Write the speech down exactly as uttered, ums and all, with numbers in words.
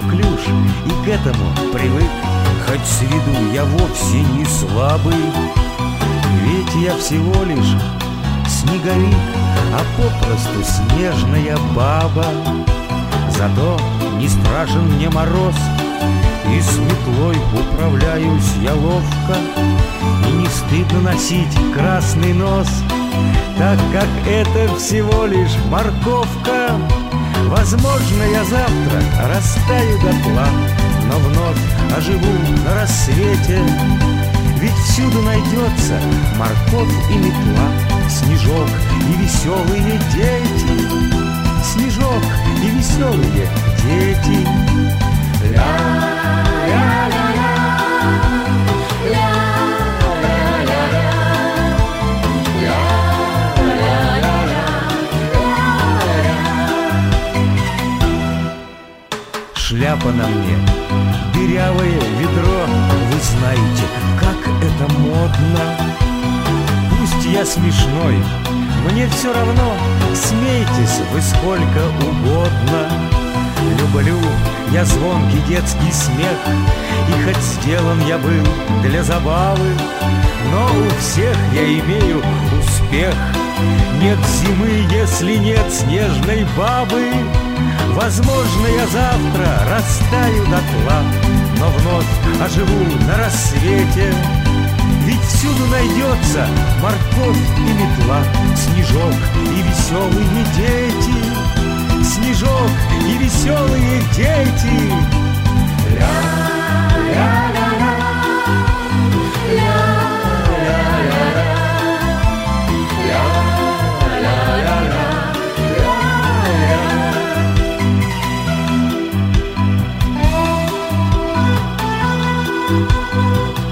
неуклюж и к этому привык. Хоть с виду я вовсе не слабый, ведь я всего лишь снеговик, а попросту снежная баба. Зато не страшен мне мороз, и с метлой управляюсь я ловко, и не стыдно носить красный нос, так как это всего лишь морковка. Возможно, я завтра растаю дотла, но вновь оживу на рассвете, ведь всюду найдется морковь и метла, снежок и веселые дети, снежок и веселые дети. Шляпа на мне, дырявое ведро, вы знаете, как это модно. Пусть я смешной, мне все равно, смейтесь вы сколько угодно. Люблю я звонкий детский смех, и хоть сделан я был для забавы, но у всех я имею успех. Нет зимы, если нет снежной бабы. Возможно, я завтра растаю дотла, но вновь оживу на рассвете, ведь всюду найдется морковь и метла, снежок и веселые дети, снежок и веселые дети. Ля-ля-ля-ля, ля-ля-ля-ля, ля-ля-ля-ля. Thank you.